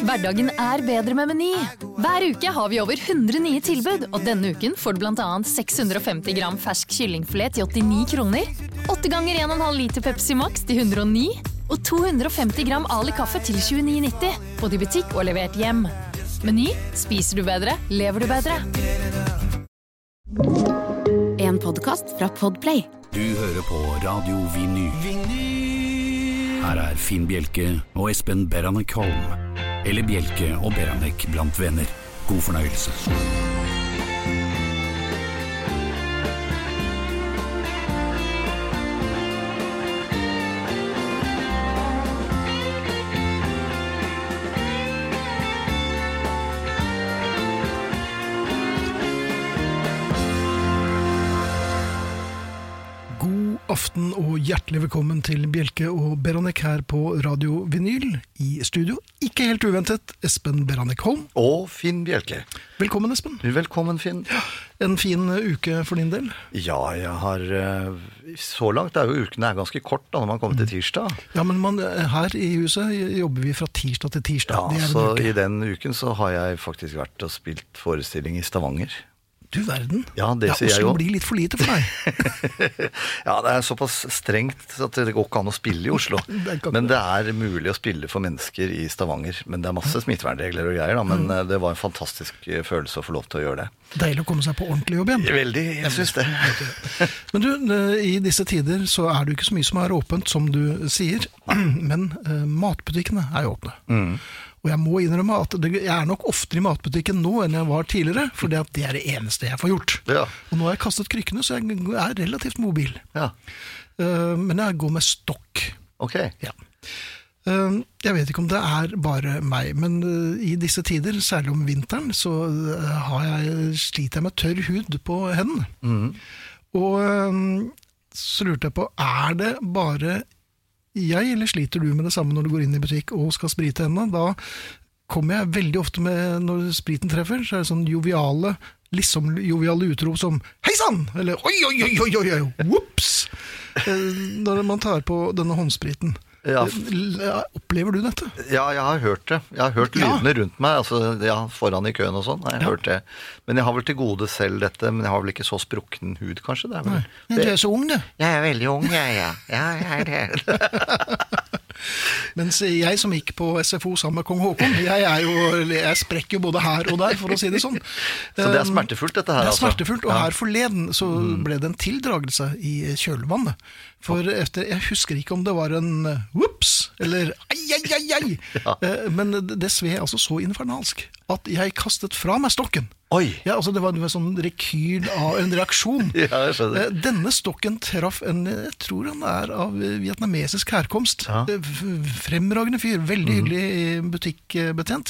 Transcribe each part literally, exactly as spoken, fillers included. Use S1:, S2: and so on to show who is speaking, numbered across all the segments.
S1: Hverdagen er bedre med Meny. Hver uke har vi over hundre nye tilbud, og denne uken får du blant annet seks hundre og femti gram fersk kyllingfilet til åttini kroner, åtte ganger en komma fem liter Pepsi Max til hundre og ni, og to hundre og femti gram Ali kaffe til tjueni nitti, både i butikk og levert hjem. Meny, spiser du bedre, lever du bedre.
S2: En podcast fra Podplay.
S3: Du hører på Radio Vinyl. Her er Finn Bjelke og Espen Beranek Holm. Eller Bjelke og Beranek blant venner. God fornøyelse.
S4: Aften og hjertelig velkommen til Bjelke og Beranek her på Radio Vinyl. I studio, ikke helt uventet, Espen Beranek Holm.
S5: Og Finn Bjelke.
S4: Velkommen, Espen.
S5: Velkommen, Finn.
S4: Ja, en fin uke for din del?
S5: Ja, jeg har... Så langt er jo ukene er ganske kort da, når man kommer til tirsdag.
S4: Ja, men man, her i huset jobber vi fra tirsdag til tirsdag.
S5: Ja, så i den uken så har jeg faktisk vært og spilt forestilling i Stavanger.
S4: Du verden.
S5: Ja, det
S4: ja,
S5: sier jeg jo.
S4: Oslo blir litt for lite for deg.
S5: Ja, det er såpass strengt at det går ikke an å spille i Oslo. det men det er mulig å spille for mennesker i Stavanger. Men det er masse smittevernregler og greier, da. Men mm. det var en fantastisk følelse å få lov til å gjøre det.
S4: Deilig å komme seg på ordentlig jobb igjen.
S5: Veldig, jeg synes det.
S4: Men du, i disse tider så er det jo ikke så mye som er åpent, som du sier. Men uh, matbutikkene er jo åpne. Mm. Og jeg må innrømme at jeg er nok oftere i matbutikken nå enn jeg var tidligere, for det er det eneste jeg får gjort. Ja. Og nå har jeg kastet krykkene, så jeg er relativt mobil. Ja. Uh, men jeg går med stokk.
S5: Ok.
S4: Ja. Uh, jeg vet ikke om det er bare meg, men uh, i disse tider, særlig om vinteren, så uh, har jeg, sliter jeg med tørr hud på hendene. Mm. Og uh, så lurte jeg på, er det bare... Jeg, eller sliter du med det samme når du går inn i butikk og skal sprite hendene? Da kommer jeg veldig ofte med, når spriten treffer, så er det sånn joviale, liksom joviale utrop som «Hei sann!» eller «Oi, oi, oi, oi, oi, oi, whoops!» når man tar på denne håndspriten. Ja. Opplever du dette?
S5: Ja, jeg har hørt det. Jeg har hørt lydene ja. rundt meg, altså ja, foran i køen og sånn. Jeg har ja. hørt det. Men jeg har vel til gode selv dette, men jeg har vel ikke så sprukken hud, kanskje. Det er vel,
S4: det... Du er så ung, du.
S5: Jeg er veldig ung, jeg, ja. Ja, jeg er det.
S4: Mens jeg som gikk på S F O sammen med Kong Håkon, jeg, er jo, jeg sprekker jo både her og der, for å si det sånn.
S5: Så det er smertefullt dette her,
S4: altså? Det er
S5: altså?
S4: smertefullt, og ja. her forleden så ble det en tildragelse i kjølvannet. For efter, jeg husker ikke om det var en whoops, eller ai, ai, ai, ai. Ja. Men det sved altså så infernalsk at jeg kastet fra meg stokken.
S5: Oi!
S4: Ja, altså det var en sånn rekyl av en reaksjon.
S5: Ja, jeg skjønner.
S4: Denne stokken traff en, jeg tror han er av vietnamesisk herkomst. Ja. Fremragende fyr, veldig hyggelig butikkbetjent.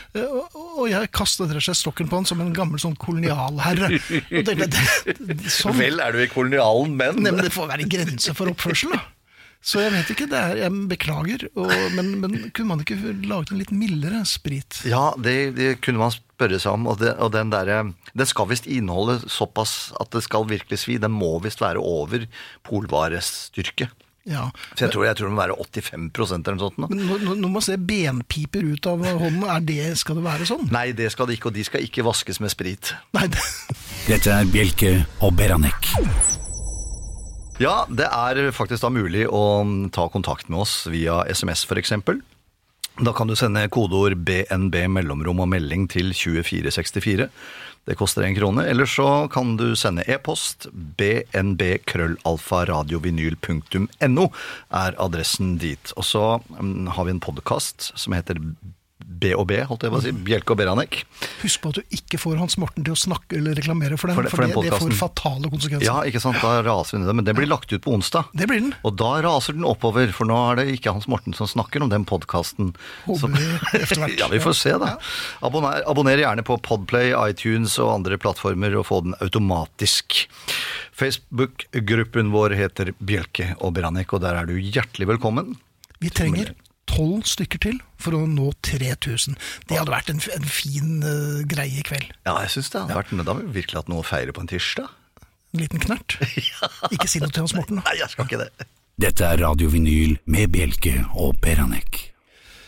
S4: Og jeg kastet rett og slett stokken på han som en gammel sånn kolonialherre. Og det, det, det, sånn.
S5: Vel er du i kolonialen, men...
S4: Nei, men det får være grenser for oppførsel, da. Så jeg vet ikke, det er, jeg beklager, og, men, men kunne man ikke laget en litt mildere sprit?
S5: Ja, det, det kunne man spørre seg om, og, det, og den der, den skal vist inneholde såpass at det skal virkelig svi, den må vist være over polvarestyrke.
S4: Ja.
S5: Så jeg tror, jeg tror det må være åttifem prosent eller noe sånt.
S4: Men når, når man ser benpiper ut av hånden, er det, skal det være sånn?
S5: Nei, det skal det ikke, og de skal ikke vaskes med sprit.
S4: Nei, det...
S3: Dette er Bjelke og Beranek.
S5: Ja, det er faktisk da mulig å ta kontakt med oss via S M S for eksempel. Da kan du sende kodeord B N B mellomrom og melding til tjuefire sekstifire. Det koster en krone. Eller så kan du sende e-post b n b krøllalfa radiovinyl punktum no er adressen dit. Og så um, har vi en podcast som heter B og B, holdt jeg på å si, Bjelke og Beranek.
S4: Husk på at du ikke får Hans Morten til å snakke eller reklamere for den, for, det,
S5: for, den
S4: for det, det får fatale konsekvenser.
S5: Ja, ikke sant, da raser vi ned det, men den blir lagt ut på onsdag.
S4: Det blir den.
S5: Og da raser den oppover, for nå er det ikke Hans Morten som snakker om den podcasten.
S4: Håper vi efter hvert.
S5: Ja, vi får se da. Ja. Abonner, abonner gjerne på Podplay, iTunes og andre plattformer og få den automatisk. Facebook-gruppen vår heter Bjelke og Beranek, og der er du hjertelig velkommen.
S4: Vi trenger tolv stykker til for å nå tre tusen. Det hadde vært en, en fin uh, greie i kveld.
S5: Ja, jeg synes det hadde vært, men da har vi virkelig hatt noe å feire på en tirsdag.
S4: En liten knert. Ja. Ikke si noe til Hans Morten.
S5: Nei, jeg skal ikke det.
S3: Dette er Radio Vinyl med Bjelke og Beranek.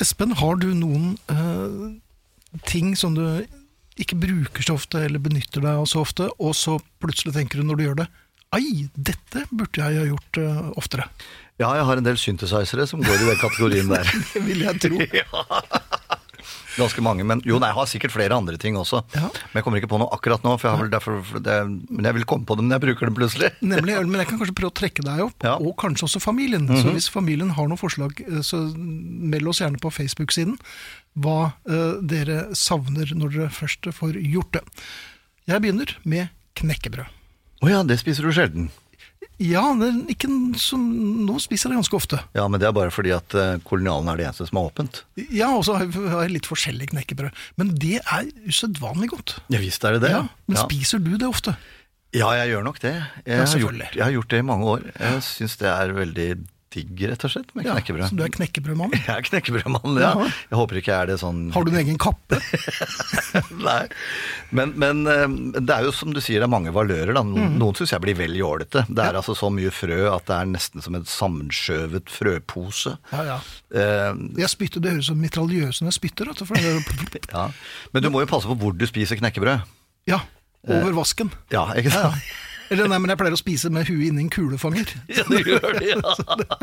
S4: Espen, har du noen uh, ting som du ikke bruker så ofte, eller benytter deg av så ofte, og så plutselig tenker du når du gjør det, ai, dette burde jeg ha gjort uh, oftere?
S5: Ja, jeg har en del synthesizere som går i den kategorien der.
S4: Det vil jeg tro.
S5: Ja. Ganske mange, men jo, nei, jeg har sikkert flere andre ting også. Ja. Men jeg kommer ikke på noe akkurat nå, for jeg, har vel derfor, for det, men jeg vil komme på dem når jeg bruker dem plutselig. Nemlig,
S4: men jeg kan kanskje prøve å trekke deg opp, ja. Og kanskje også familien. Mm-hmm. Så hvis familien har noen forslag, så meld oss gjerne på Facebook-siden hva uh, dere savner når dere først får gjort det. Jeg begynner med knekkebrød.
S5: Åja, det spiser du sjelden.
S4: Ja, det er ikke som nå spiser jeg det ganske ofte.
S5: Ja, men det er bare fordi at uh, kolonialen er det eneste som er åpent.
S4: Ja, og så har jeg litt forskjellig knekkebrød. Men det er usedvanlig godt.
S5: Ja, visst er det det.
S4: Ja, men
S5: ja.
S4: Spiser du det ofte?
S5: Ja, jeg gjør nok det. Jeg,
S4: ja,
S5: har, gjort, jeg har gjort det i mange år. Jeg synes det er veldig digg, rett og slett, med
S4: ja,
S5: knekkebrød.
S4: Så du er knekkebrødmann?
S5: Jeg er knekkebrødmann, ja. ja. Jeg håper ikke jeg er det sånn...
S4: Har du en egen kappe?
S5: Nei, men, men det er jo som du sier, det er mange valører da. Noen, mm. noen synes jeg blir veldig jålete. Det er ja. altså så mye frø at det er nesten som en sammenskjøvet frøpose.
S4: Ja, ja. Uh, jeg spytter, det høres som mitraljøsen jeg spytter. For det
S5: ja. Men du må jo passe på hvor du spiser knekkebrød.
S4: Ja, over vasken.
S5: Uh, ja, ikke sant?
S4: Ja, ja. Eller nei, men jeg pleier å spise med huet inni en kulefanger.
S5: Ja, du gjør det, ja.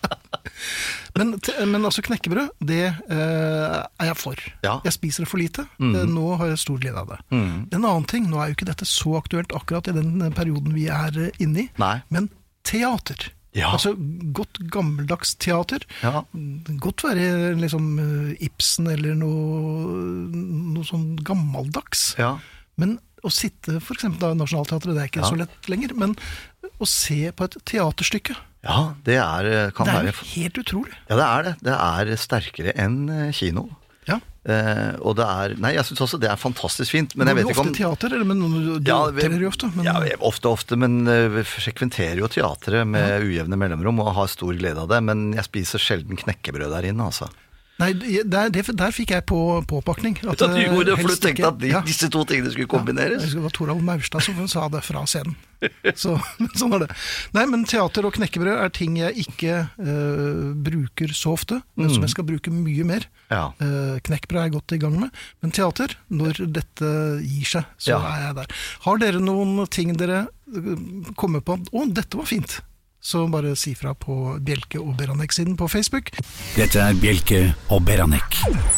S4: men, men altså knekkebrød, det eh, er jeg for. Ja. Jeg spiser det for lite. Mm. Nå har jeg stor glede av det. Mm. En annen ting, nå er jo ikke dette så aktuelt akkurat i den perioden vi er inne i,
S5: nei.
S4: Men teater. Ja. Altså godt gammeldags teater. Ja. Godt være liksom Ibsen eller noe, noe sånn gammeldags.
S5: Ja.
S4: Men å sitte for eksempel da i Nationaltheatret, det er ikke ja. så lett lenger, men å se på et teaterstykke.
S5: Ja, det er, kan
S4: det er
S5: være...
S4: helt utrolig.
S5: Ja, det er det. Det er sterkere enn kino.
S4: Ja.
S5: Eh, og det er, nei, jeg synes også det er fantastisk fint, men jeg vet ikke om...
S4: Ofte teater, eller men du
S5: ja,
S4: teater jo ofte? Men...
S5: Ja, ofte, ofte, men vi frekventerer jo teatret med ja. ujevne mellomrom og har stor glede av det, men jeg spiser sjelden knekkebrød der inne, altså.
S4: Nei, der, der, der fikk jeg på påpakning.
S5: At, at du gjorde det, for du tenkte at de, ja. disse to tingene skulle kombineres?
S4: Ja, det var Torald Maurstad som sa det fra scenen. Så, sånn er det. Nei, men teater og knekkebrød er ting jeg ikke uh, bruker så ofte, men mm. som jeg skal bruke mye mer.
S5: Ja.
S4: Uh, knekkebrød er jeg godt i gang med. Men teater, når dette gir seg, så ja. er jeg der. Har dere noen ting dere kommer på? Å, dette var fint. Så bare si fra på Bjelke og Beranek-siden på Facebook.
S3: Dette er Bjelke og Beranek.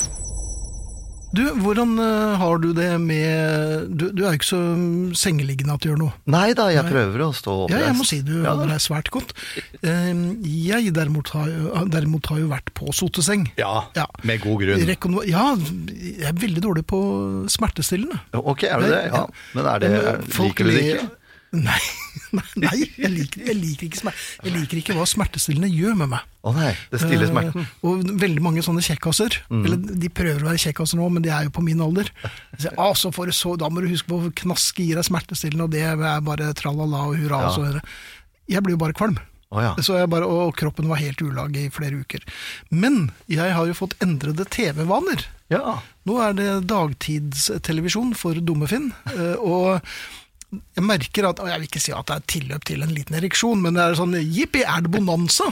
S4: Du, hvordan uh, har du det med... Du, du er jo ikke så sengeliggende at du gjør noe.
S5: Nei da, jeg Nei. prøver å stå opp.
S4: Ja, jeg må si du ja. holder deg svært godt. Uh, jeg derimot har, derimot har jo vært på soteseng.
S5: Ja, ja, med god grunn.
S4: Rekon- ja, jeg er veldig dårlig på smertestillende.
S5: Ok, er du det? Ja. Men er det...
S4: Men, liker du det ikke? Nei, nei jeg, liker, jeg, liker ikke smerte. Jeg liker ikke hva smertestillende gjør med meg.
S5: Å oh nei, det stiller smerten.
S4: Uh, og veldig mange sånne kjekkasser, mm. eller de prøver å være kjekkasser nå, men de er jo på min alder. Så, ah, så får du så, da må du huske på å knaske gir deg smertestillende, og det er bare tralala og hurra ja. og så videre. Jeg blir jo bare kvalm.
S5: Oh, ja.
S4: Så jeg bare, og kroppen var helt ulag i flere uker. Men jeg har jo fått endrede T V-vaner.
S5: Ja.
S4: Nå er det dagtidstelevisjon for Dummefinn, uh, og jeg merker at, og jeg vil ikke si at det er tilløp til en liten ereksjon, men det er sånn, jippi, er det bonanza?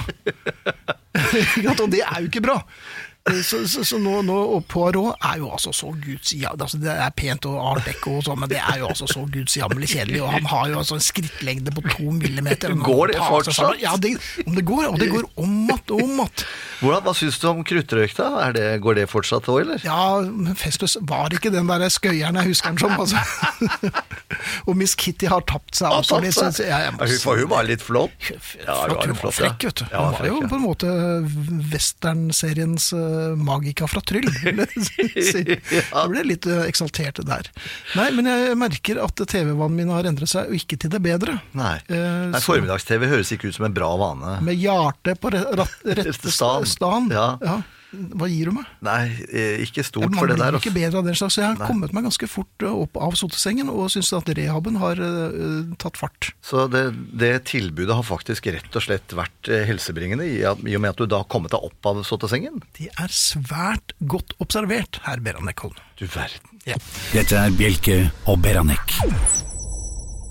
S4: Og det er jo ikke bra. Så, så, så nå, nå og Poirot er jo altså så guds ja, altså det er pent og art deco og sånn, men det er jo altså så guds jammelig kjedelig, og han har jo altså en skrittlengde på to millimeter.
S5: Går det fortsatt?
S4: Ja, det, om det går, og det går om at og om at.
S5: Hvordan, hva synes du om kruttrøyk da? Er det, går det fortsatt også, eller?
S4: Ja, men Festus var ikke den der skøyeren jeg husker den som, altså. Og Miss Kitty har tapt seg.
S5: Har tapt
S4: seg?
S5: Så, ja, hun var hun bare litt flott.
S4: Ja, flott, hun var frekk, vet du. Ja, hun var jo på en måte western-seriens magika fra Tryll. Jeg ble litt eksaltert der. Nei, men jeg merker at T V-vanen min har endret seg, og ikke til det bedre.
S5: Nei, Nei formiddags-T V høres ikke ut som en bra vane.
S4: Med hjertet på rette stand.
S5: Ja.
S4: Ja. Hva gir du meg?
S5: Nei, ikke stort for det der.
S4: Jeg blir ikke bedre av den slags, så jeg har Nei. kommet meg ganske fort opp av sotesengen, og synes at rehaben har uh, tatt fart.
S5: Så det, det tilbudet har faktisk rett og slett vært helsebringende, i, i og med at du da har kommet deg opp av sotesengen?
S4: Det er svært godt observert, herr Beranek-Holm.
S5: Du verden.
S4: Ja.
S3: Dette er Bjelke og Beranek.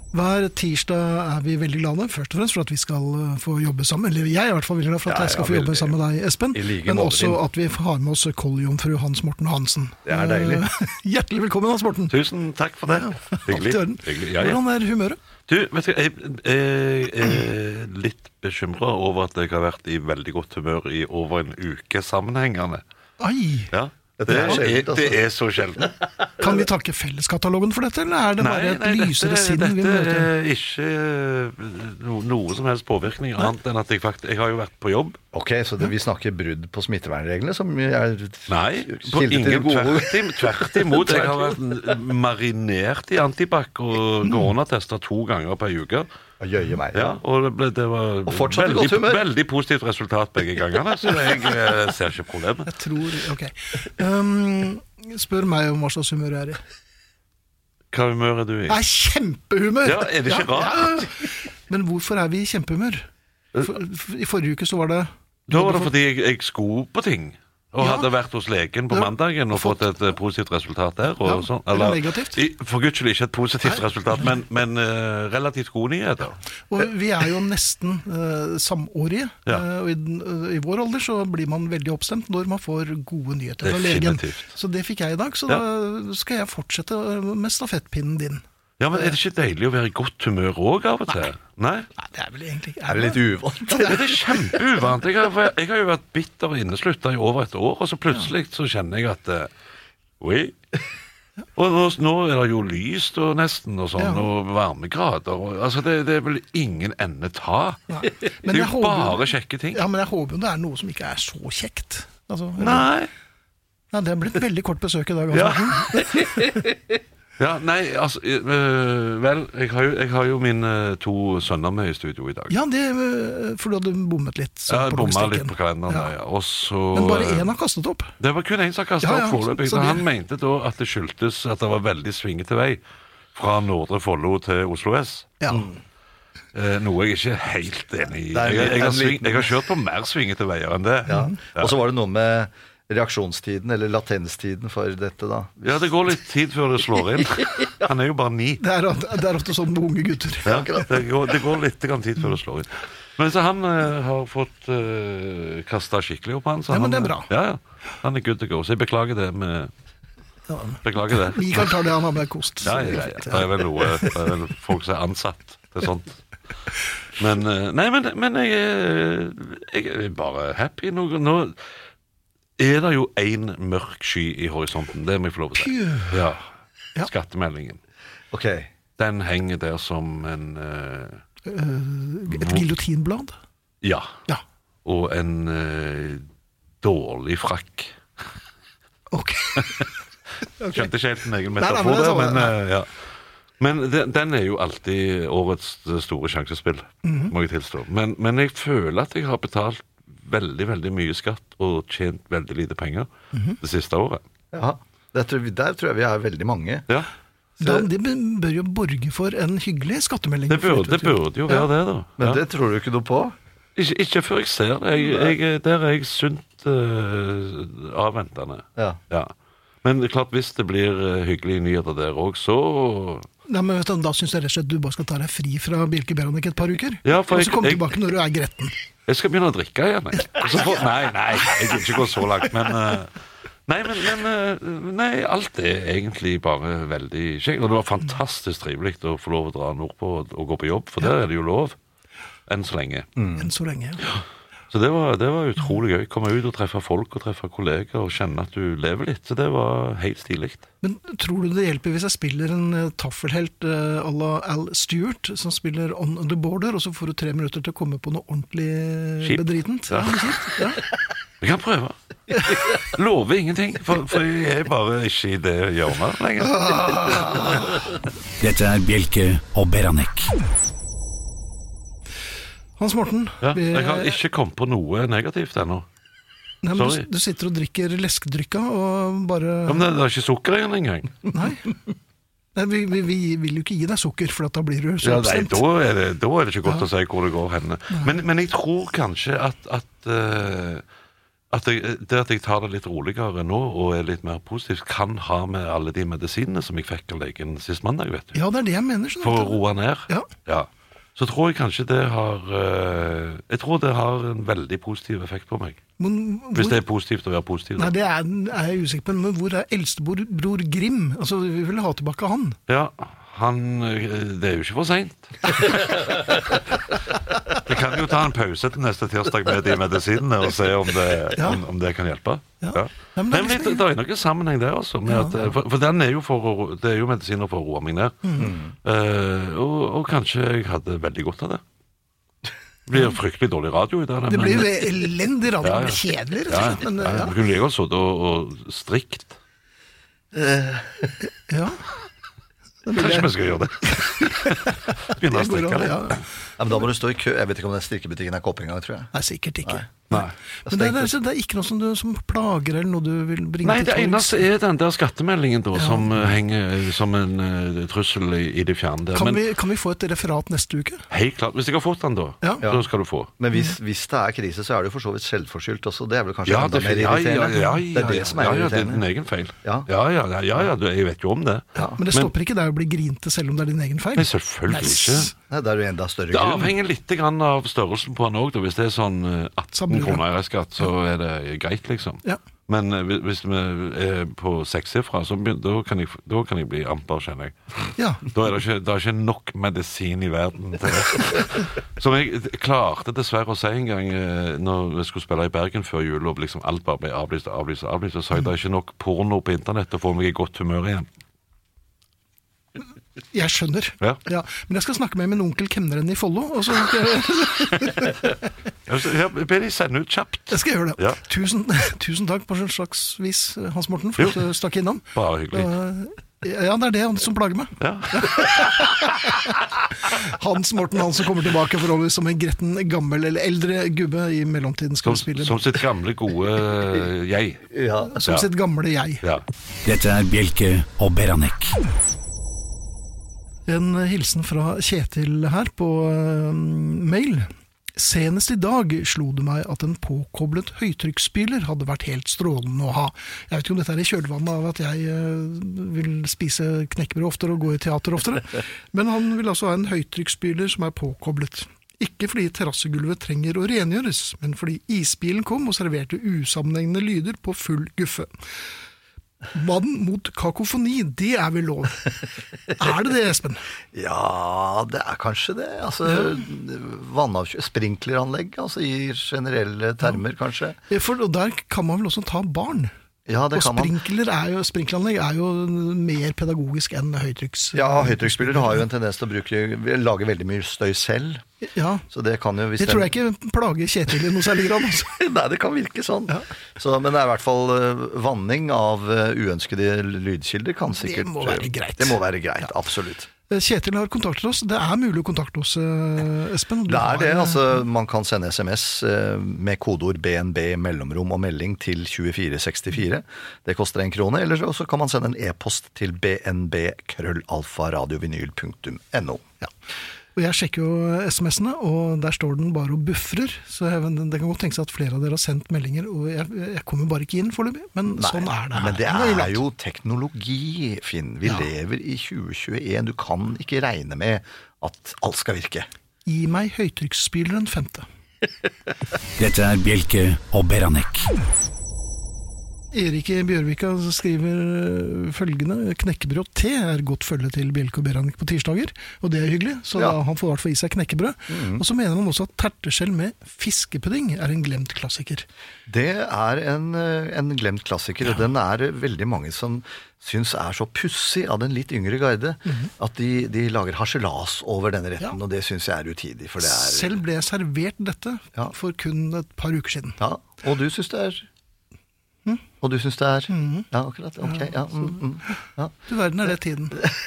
S4: Hver tirsdag er vi veldig glade, først og fremst for at vi skal få jobbe sammen. Eller jeg er i hvert fall veldig glad for at
S5: Ja,
S4: jeg skal
S5: ja,
S4: få jobbe
S5: veldig.
S4: sammen med deg, Espen.
S5: I like
S4: Men
S5: måte,
S4: også
S5: Finn.
S4: at vi har med oss kolljomfru Hans Morten Hansen.
S5: Det er deilig.
S4: Eh, Hjertelig velkommen, Hans Morten.
S6: Tusen takk for det. Hyggelig.
S4: Alt i orden.
S6: Hyggelig. Ja, ja.
S4: Hvordan er humøret?
S6: Du, vet du, jeg, jeg er litt bekymret over at jeg har vært i veldig godt humør i over en uke sammenhengende.
S4: Ai,
S6: Ja, det,
S5: Dette er
S6: er,
S5: sjeldent, altså.
S6: det er så sjelden.
S4: kan vi takke felleskatalogen for dette, eller er det bare et lysere
S6: dette,
S4: sinn vi
S6: dette
S4: møter?
S6: er ikke no, noe som helst påvirkning, annet enn at jeg faktisk, jeg har jo vært på jobb.
S5: Ok, så det, vi snakker brudd på smittevernreglene, som er
S6: Nei, på
S5: kilde til
S6: ingen
S5: gode ord.
S6: tvert, im- tvert imot. Jeg har vært marinert i antibac og koronatestet to ganger på en uke.
S5: Jøye meg.
S6: Ja, og det, ble, det var
S5: Og fortsatt i
S6: veldig,
S5: godt humør.
S6: veldig positivt resultat begge gangene, så jeg eh, ser ikke problemet.
S4: Jeg tror, ok. Um, spør meg om hva slags humør jeg er i.
S6: Hva humør er du i?
S4: Jeg er kjempehumør!
S6: Ja, er det ikke rart?
S4: ja. Men hvorfor er vi i kjempehumør? For, for, I forrige uke så var det...
S6: Da var det fordi jeg, jeg sko på ting, og
S4: Ja.
S6: hadde vært hos legen på
S4: Ja,
S6: mandagen og
S4: og
S6: fått et eh, positivt resultat der. Og
S4: Ja,
S6: sånn.
S4: eller negativt.
S6: I, for Guds skyld ikke et positivt resultat, men, men eh, relativt gode nyheter.
S4: Og vi er jo nesten uh, samårige,
S6: Ja.
S4: uh, og i, den- uh, i vår alder så blir man veldig oppstemt når man får gode nyheter fra legen.
S6: Definitivt.
S4: Så det fikk jeg i dag, så
S6: Ja.
S4: da skal jeg fortsette uh, med stafettpinnen din.
S6: Ja, men er det ikke deilig å være i godt humør òg av og til? Nei?
S4: Nei, det er vel egentlig ikke...
S5: Er det litt uvant?
S6: Ja, det er kjempeuvant. Jeg har, jeg har jo vært bitter og inneslutta i over et år, og så plutselig så kjenner jeg at eh, Oi. Og nå, nå er det jo lyst og nesten, og sånn,
S4: Ja.
S6: og varmegrader. Og, altså, det, det er vel ingen ende ta.
S4: Nei.
S6: Det
S4: Men
S6: er
S4: jeg
S6: jo
S4: håper-
S6: bare kjekke ting.
S4: Ja, men jeg håper jo det er noe som ikke er så kjekt. Altså, eller-
S6: Nei.
S4: Nei, det har blitt veldig kort besøk i dag.
S6: Ja.
S4: Altså.
S6: Ja, nei, altså øh, Vel, jeg har jo, jeg har jo mine to sønner med i studio i dag.
S4: Ja, det, uh, for du hadde bommet litt. så
S6: Jeg
S4: på
S6: bomma
S4: logistikken.
S6: litt på kalenderen,
S4: Ja.
S6: ja. ja. Og så
S4: Men bare én har kastet opp.
S6: Det var kun én som kastet
S4: Ja, ja,
S6: opp foreløpig.
S4: så- så
S6: Så
S4: det-
S6: han mente da at det skyldtes at det var veldig svingete vei fra Nordre Follo til Oslo S.
S4: Ja.
S6: Eh, noe jeg ikke er helt enig i.
S5: Det er
S6: Jeg, jeg,
S5: en
S6: har,
S5: liten-
S6: sving, jeg har kjørt på mer svingete veier enn det.
S5: Ja.
S6: Ja.
S5: Og så var det noe med reaksjonstiden, eller latenstiden for dette da.
S6: Ja, det går litt tid før det slår inn. Han er jo bare ni.
S4: Det er, det er ofte sånn med unge gutter.
S6: Ja, det, går, det går litt grann tid før det slår inn. Men så han eh, har fått uh, kasta skikkelig opp, han. Så
S4: Ja, men
S6: han,
S4: det er bra.
S6: Ja, ja. Han er good to go. Så jeg beklager det med
S4: Ja.
S6: Beklager det.
S4: Mikael tar det han har med kost.
S6: Ja, ja, ja. Det er vel noe Det er vel folk som er ansatt til sånt. Men eh, Nei, men, men jeg, er- jeg er bare happy. Nå, nå er det jo én mørk sky i horisonten. Det må jeg få lov å si.
S4: Phew.
S6: Ja.
S4: Ja.
S6: Skattemeldingen.
S5: Ok,
S6: Den henger der som en eh,
S4: Et giljotinblad.
S6: Ja.
S4: Ja,
S6: Og en eh, dårlig frakk.
S4: ok. Ok.
S6: Skjønte ikke helt en egen
S4: Nei, nei, men
S6: metafor
S4: det er
S6: der,
S4: sånn,
S6: men
S4: nei.
S6: eh, ja. Men den, den er jo alltid årets store sjansespill,
S4: Mhm.
S6: må jeg tilstå. Men, men jeg føler at jeg har betalt veldig, veldig mye skatt og tjent veldig lite penger
S4: Mhm.
S6: det siste året.
S5: ja. Der tror, vi, der tror jeg vi er veldig mange.
S6: Ja,
S4: Da, det bør jo borge for en hyggelig skattemelding.
S6: det burde, det burde jo være det, da.
S5: Men
S6: Ja.
S5: det tror du ikke noe på?
S6: Ikke, ikke før jeg ser det. Jeg, jeg, der er jeg sunt uh, avventende.
S5: Ja.
S6: Ja. Men det er klart, hvis det blir eh, hyggelige nyheter der òg, så
S4: Nei, men vet du, Da syns jeg rett og slett du bare skal ta deg fri fra Bjelke Beranek et par uker.
S6: Ja, for
S4: og
S6: jeg-
S4: så komme
S6: jeg-
S4: tilbake når du er gretten.
S6: Jeg skal begynne å drikke igjen, jeg. Og så får- nei, nei, jeg vil ikke gå så langt, men eh, Nei, men, men eh, nei, alt er egentlig bare veldig kjekt. Og det var fantastisk trivelig å få lov å dra nordpå og, og gå på jobb, for der er det jo lov. Enn så lenge.
S4: Enn så lenge. Ja.
S6: Så det var, det var utrolig gøy. Komme ut og treffe folk og treffe kolleger og kjenne at du lever litt. Så det var helt stilig.
S4: Men tror du det hjelper hvis jeg spiller en uh, taffelhelt uh, à la Al Stewart, som spiller On the Border, og så får du tre minutter til å komme på noe ordentlig
S6: Kjipt.
S4: bedritent?
S6: Ja.
S4: Ja, men kjipt. Ja.
S6: Vi kan prøve. Lover ingenting, for, for jeg er bare ikke i det hjørnet lenger.
S3: Dette er Bjelke og Beranek.
S4: Hans Morten,
S6: Ja,
S4: vi-
S6: jeg har ikke kommet på noe negativt ennå.
S4: Nei, men du,
S6: sorry.
S4: du sitter og drikker leskedrykka og bare
S6: Ja, men det, det er ikke sukker igjen engang.
S4: Nei. Nei vi, vi, vi vil jo ikke gi deg sukker, for at da blir du så
S6: Ja, nei,
S4: oppstemt.
S6: da er, det, da er det ikke godt å si hvor det går henne. Men, men jeg tror kanskje at, at uh, at jeg, det at jeg tar det litt roligere nå og er litt mer positiv, kan ha med alle de medisinene som jeg fikk av legen sist mandag, vet du.
S4: Ja, det er det jeg mener. Sånn.
S6: For å roe ned.
S4: Ja.
S6: Ja. Så tror jeg kanskje det har uh, Jeg tror det har en veldig positiv effekt på meg.
S4: Men, hvor,
S6: Hvis det er positivt å være positiv.
S4: Nei, det er, er jeg usikker på. Men hvor er eldstebror bror Grim? Altså, vi vil ha tilbake han.
S6: Ja, han Det er jo ikke for sent. Jeg kan jo ta en pause til neste tirsdag med de medisinene og se om det,
S4: Ja.
S6: om, om det kan hjelpe.
S4: Ja.
S6: Ja.
S4: Nei, men
S6: Nei,
S4: det er
S6: men
S4: liksom-
S6: det, det er noen sammenheng der også med
S4: Ja.
S6: at, for, for den er jo for å, det er jo medisiner for å roe meg ned.
S4: Mm.
S6: Eh, og, og kanskje jeg hadde veldig godt av det. Det blir fryktelig dårlig radio i det.
S4: Det blir jo
S6: men-
S4: elendig radio.
S6: Ja, ja.
S4: Det blir kjedelig, rett og
S6: Ja,
S4: slett. Men,
S6: ja,
S4: ja.
S6: ja. Kunne jeg også sittet og, og strikt.
S4: Ja.
S6: Kanskje vi skal gjøre det. Begynne å
S4: Det går
S6: strikke
S4: an,
S6: litt.
S4: ja.
S5: Ja, men da må du stå i kø. Jeg vet ikke om den strikkebutikken er kopp engang, tror jeg.
S4: Nei, sikkert ikke.
S6: Nei.
S4: Men det er, det er ikke noe som, du, som plager eller noe du vil bringe
S6: Nei,
S4: til
S6: det
S4: torgs?
S6: eneste er den der skattemeldingen da, som uh, henger som en uh, trussel i, i det fjerne der.
S4: Kan,
S6: Men
S4: vi, kan vi få et referat neste uke?
S6: helt klart, hvis jeg har fått den da,
S4: Ja.
S6: da skal du få.
S5: Men hvis, hvis det er krise, så er det jo for så vidt selvforskyldt også. Det er vel kanskje
S6: Ja,
S5: enda
S6: det,
S5: mer
S6: ja, ja,
S5: irriterende.
S6: ja,
S5: det er det som er
S6: ja, ja, det er
S5: irriterende.
S6: din egen feil.
S5: Ja.
S6: Ja, ja, ja, ja, ja du, jeg vet jo om det.
S5: Ja.
S4: Men det stopper ikke der å bli grinte selv om det er din egen feil.
S6: Nei, selvfølgelig
S4: Nei,
S6: ikke.
S5: Nei, det er jo enda større
S6: Det
S5: grunn.
S6: avhenger litt grann av størrelsen på den også, da. Hvis det er sånn uh, atten
S4: Samme, ja.
S6: kroner i skatt, så er det greit, liksom.
S4: Ja.
S6: Men uh, hvis- hvis vi er på sekssifra, så begyn- da kan, jeg, da kan jeg bli amper, kjenner jeg.
S4: Ja.
S6: Da er det ikke, det er ikke nok medisin i verden til det. Som jeg klarte dessverre å si en gang eh, når jeg skulle spille i Bergen før jul, og liksom alt bare ble avlyst og avlyst, og avlyst, så sa jeg det er ikke nok porno på internett til å få meg i godt humør igjen.
S4: Jeg skjønner.
S6: Ja.
S4: Ja. Men jeg skal snakke med min onkel kemneren i Follo, og så
S6: Jeg ber de sende ut kjapt.
S4: jeg skal gjøre det.
S6: Ja.
S4: Tusen, tusen takk på en slags vis, Hans Morten, for
S6: Jo.
S4: at du stakk innom.
S6: Bare hyggelig.
S4: Uh, Ja, det er det som plager meg.
S6: Ja.
S4: Hans Morten Hansen kommer tilbake forhåpentligvis som en gretten gammel eller eldre gubbe i mellomtiden skal
S6: Som,
S4: vi spille.
S6: som sitt gamle, gode eh, jeg.
S5: Ja.
S4: Som
S6: Ja.
S4: sitt gamle jeg.
S6: Ja.
S3: Dette er Bjelke og Beranek.
S4: En hilsen fra Kjetil her på uh, mail. Senest i dag slo det meg at en påkoblet høytrykksspyler hadde vært helt strålende å ha. Jeg vet ikke om dette er i kjølvannet av at jeg uh, vil spise knekkebrød oftere og gå i teater oftere, men han vil altså ha en høytrykksspyler som er påkoblet. Ikke fordi terrassegulvet trenger å rengjøres, men fordi isbilen kom og serverte usammenhengende lyder på full guffe. Mann mot kakofoni, det er vel lov. Er det det, Espen?
S5: Ja, det er kanskje det. Altså, vannavkjø... Sprinkleranlegg, altså i generelle termer, kanskje.
S4: For og der kan man vel også ta barn.
S5: Ja, det
S4: Og
S5: kan man.
S4: sprinkler er jo, sprinkleranlegg er jo mer pedagogisk enn høytrykks...
S5: Ja, høytrykksspillere har jo en tendens til å bruke, lage veldig mye støy selv.
S4: Ja,
S5: Så det kan jo... Hvis
S4: det tror jeg
S5: den-
S4: ikke plager Kjetil i noe særlig grad. Altså.
S5: Nei, det kan virke sånn. Så, men det er i hvert fall uh, vanning av uh, uønskede lydkilder kan sikkert...
S4: må være greit.
S5: Det må være greit, absolutt.
S4: Kjetil har kontaktet oss. Det er mulig å kontakte oss, eh, Espen. Du
S5: Det
S4: har,
S5: er det,
S4: eh,
S5: altså man kan sende sms uh, med kodeord B N B mellomrom og melding til tjuefire sekstifire. Det koster en krone, eller så kan man sende en e-post til bnb krøllalfa radiovinyl punktum no.
S4: Ja. Og jeg sjekker jo sms'ene, og der står den bare og buffrer. Så jeg, det kan godt tenke seg at flere av dere har sendt meldinger, og jeg, jeg kommer bare ikke inn foreløpig. Men
S5: Nei,
S4: sånn er det her.
S5: Men det
S4: er
S5: er
S4: lett.
S5: jo teknologi, Finn. Vi
S4: Ja.
S5: lever i tjue tjueen. Du kan ikke regne med at alt skal virke.
S4: Gi meg høytrykksspyleren femte.
S3: Dette er Bjelke og Beranek.
S4: Erik i Bjørvika skriver følgende: knekkebrød og te er godt følge til Bjelke og Beranek på tirsdager, og det er hyggelig, så
S5: Ja.
S4: da han får i hvert fall i seg knekkebrød. Og så mener han også at terteskjell med fiskepudding er en glemt klassiker.
S5: Det er en, eh, en glemt klassiker, og den er veldig mange som syns er så pussig av den litt yngre garde, at de, de lager harselas over denne retten,
S4: Ja.
S5: og det syns jeg er utidig. For det er,
S4: Selv ble jeg servert dette
S5: Ja.
S4: for kun et par uker siden.
S5: Ja, og du syns det er Og du syns det er Ja, akkurat. Ok, ja, mm, mm, ja.
S4: Du verden er det tiden.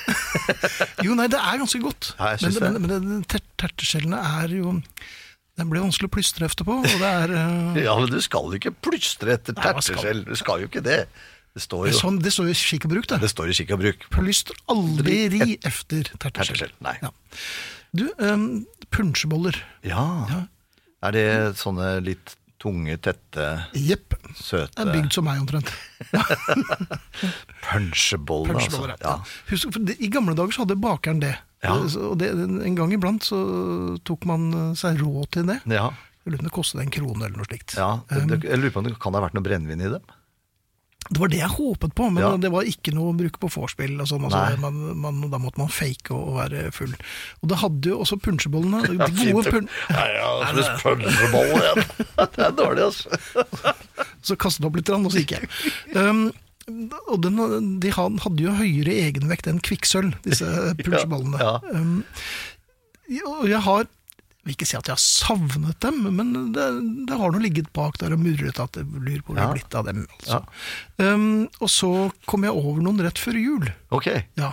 S4: Jo, nei, det er ganske godt.
S5: Ja, jeg synes
S4: men,
S5: det.
S4: men, men det- ter- terteskjellene er jo Den ble vanskelig å plystre etterpå, og det er eh,
S5: Ja, men du skal jo ikke plystre etter
S4: Nei, hva skal-
S5: terteskjell. Du skal jo ikke det. Det står
S4: det, er
S5: jo
S4: sånn, det står jo skikk og bruk, det.
S5: Det står i skikk og bruk.
S4: Plyster aldri efter terteskjell.
S5: Terteskjell, nei.
S4: Ja. Du, um, punsjeboller.
S5: Ja.
S4: Ja.
S5: Er det sånne litt tunge, tette,
S4: Jepp,
S5: søte...
S4: det er bygd som meg omtrent.
S5: Puncheboller, altså.
S4: Ja. Ja. Husk, for det, i gamle dager så hadde bakeren det.
S5: Ja.
S4: Og det, en gang iblant så tok man seg råd til det.
S5: Ja.
S4: Jeg lurer på om det kostet en krone eller noe slikt.
S5: Ja, det, det, jeg lurer på om det kan det ha vært noe brennvin i dem?
S4: Det var det jeg håpet på, men
S5: Ja.
S4: det var ikke noe å bruke på vorspiel og sånn. Altså,
S5: Nei.
S4: man, man, da måtte man fake og være full. Og det hadde jo også punchebollene. De gode pun...
S5: Nei, ja, spist puncheboller igjen. Det er dårlig, altså.
S4: Så kastet det opp litt, og så gikk jeg. Um, og den, de hadde jo høyere egenvekt enn kvikksølv, disse punchbollene.
S5: Ja, ja.
S4: Um, og jeg har, jeg vil ikke si at jeg har savnet dem, men det, det har noe ligget bak der og murret at det lurer på hvor det
S5: Ja.
S4: er blitt av dem. Altså.
S5: Ja.
S4: Um, og så kom jeg over noen rett før jul.
S5: Ok.
S4: Ja.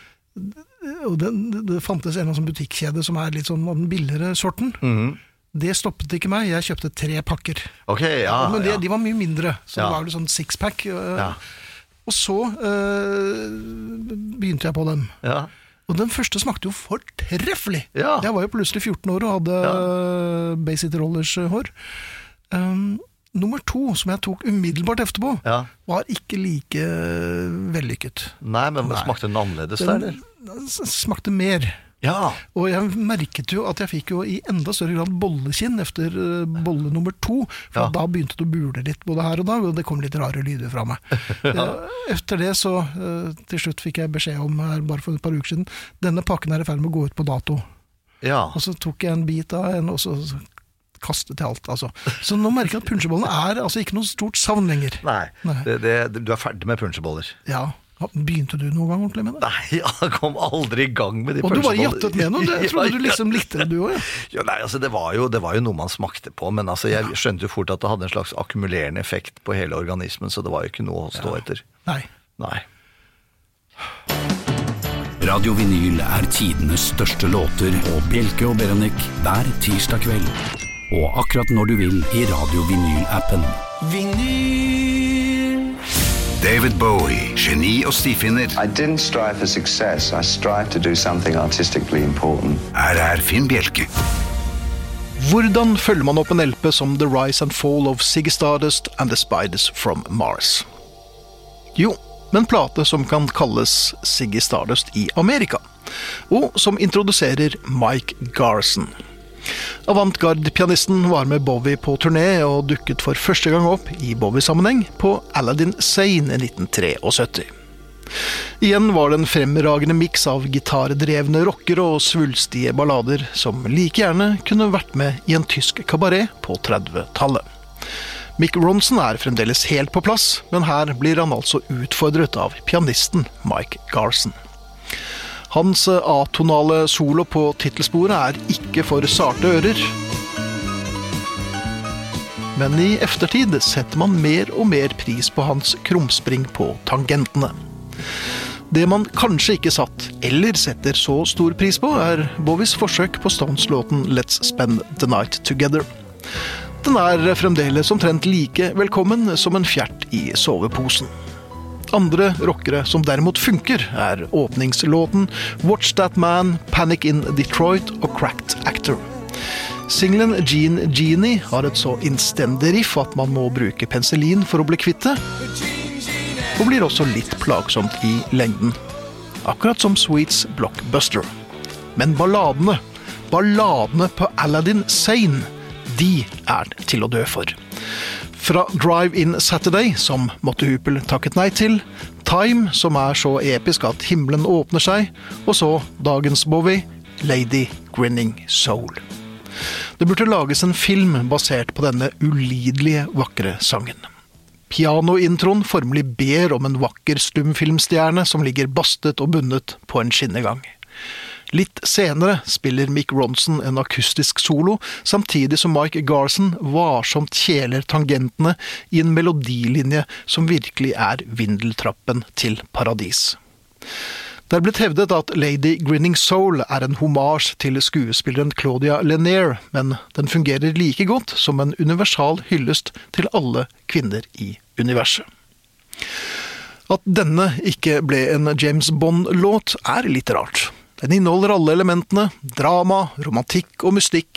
S4: Og det, det fantes en sånn butikkjede som er litt sånn av den billigere sorten.
S5: Mhm.
S4: Det stoppet ikke meg, jeg kjøpte tre pakker.
S5: Ok, ja.
S4: Men de,
S5: ja.
S4: de var mye mindre, så
S5: Ja.
S4: det var jo sånn six-pack. øh,
S5: Ja.
S4: Og så øh, begynte jeg på dem.
S5: Ja.
S4: Og den første smakte jo fortreffelig.
S5: Ja.
S4: Jeg var jo plutselig fjorten år og hadde ja. Bay City Rollers hår. Um, nummer to, som jeg tok umiddelbart etterpå,
S5: Ja.
S4: var ikke like vellykket.
S5: Nei, men
S4: Nei.
S5: smakte den annerledes der, eller?
S4: Den smakte mer.
S5: Ja.
S4: Og jeg merket jo at jeg fikk jo i enda større grad bollekinn efter uh, bolle nummer to, for
S5: Ja.
S4: da begynte det å bule litt både her og da, og det kom litt rare lyder fra meg. ja. Efter det så, uh, til slutt fikk jeg beskjed om her bare for et par uker siden, denne pakken er i ferd med å gå ut på dato.
S5: Ja.
S4: Og så tok jeg en bit av en, og så kastet jeg alt, altså. Så nå merker jeg at punchebollene er altså ikke noe stort savn lenger.
S5: Nei,
S4: Nei.
S5: Det, det, du er ferdig med puncheboller.
S4: Ja. Begynte du noen gang ordentlig med det?
S5: Nei, jeg kom aldri i gang med de
S4: Og du bare
S5: puncheboller.
S4: jattet med noe? Jeg trodde du liksom likte det, du også, ja.
S5: Ja, nei, altså det var, jo, det var jo noe man smakte på, men altså jeg skjønte jo fort at det hadde en slags akkumulerende effekt på hele organismen, så det var jo ikke noe å stå etter.
S4: Nei.
S5: Nei.
S3: Radio Vinyl er tidenes største låter og Bjelke og Beranek hver tirsdag kveld. Og akkurat når du vil i Radio Vinyl-appen.
S7: David Bowie, geni og stifinner.
S8: I didn't strive for success. I strived to do something artistically important.
S7: Her er Finn Bjelke.
S4: Hvordan følger man opp en L P som The Rise and Fall of Ziggy Stardust and the Spiders from Mars? Jo, med en plate som kan kalles Ziggy Stardust i Amerika, og som introduserer Mike Garson. Avantgarde-pianisten var med Bowie på turné og dukket for første gang opp i Bowie-sammenheng på Aladdin Sane i nitten syttitre. Igjen var det en fremragende miks av gitardrevne rockere og svulstige ballader som like gjerne kunne vært med i en tysk kabaret på trettitallet. Mick Ronson er fremdeles helt på plass, men her blir han altså utfordret av pianisten Mike Garson. Hans atonale solo på titelsporet er ikke for sarte ører. Men i eftertid setter man mer og mer pris på hans krumspring på tangentene. Det man kanskje ikke satt eller setter så stor pris på, er Bowies forsøk på Stones-låten Let's Spend the Night Together. Den er fremdeles omtrent like velkommen som en fjert i soveposen. Andre rockere som derimot funker er åpningslåten Watch That Man, Panic in Detroit og Cracked Actor. Singlen Gene Genie har et så innstendig riff at man må bruke penicillin for å bli kvitt det, og blir også litt plagsomt i lengden. Akkurat som Sweets Blockbuster. Men balladene, balladene på Aladdin Sane, de er til å dø for. Fra Drive-In Saturday, som Motte Hupel takket nei til, Time, som er så episk at himmelen åpner seg, og så dagens Bowie, Lady Grinning Soul. Det burde lages en film basert på denne ulidelige vakre sangen. Pianointroen formelig ber om en vakker stumfilmstjerne som ligger bastet og bundet på en skinnegang. Litt senere spiller Mick Ronson en akustisk solo, samtidig som Mike Garson varsomt kjeler tangentene i en melodilinje som virkelig er vindeltrappen til paradis. Det er blitt hevdet at Lady Grinning Soul er en hommage til skuespilleren Claudia Lanier, men den fungerer like godt som en universal hyllest til alle kvinner i universet. At denne ikke ble en James Bond-låt er litt rart. Den inneholder alle elementene, drama, romantikk og mystikk,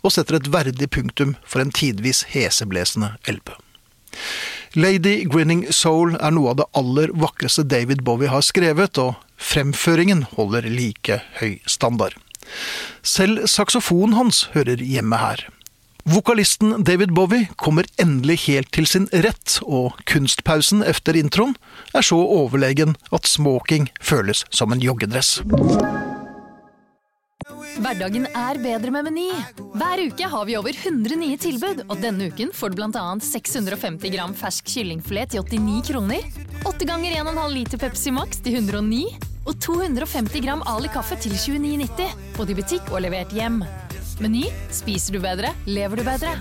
S4: og setter et verdig punktum for en tidvis heseblesende L P. Lady Grinning Soul er noe av det aller vakreste David Bowie har skrevet, og fremføringen holder like høy standard. Selv saksofonen hans hører hjemme her. Vokalisten David Bowie kommer endelig helt til sin rett, og kunstpausen efter introen er så overlegen at smoking føles som en joggedress.
S1: Hverdagen er bedre med Meny. Hver uke har vi over hundre nye tilbud, og denne uken får du blant annet seks hundre og femti gram fersk kyllingfilet til åttini kroner, åtte ganger en komma fem liter Pepsi Max til hundre og ni, og to hundre og femti gram Ali kaffe til tjueni nitti, både i butikk og levert hjem. Meny, spiser du bedre, lever du bedre.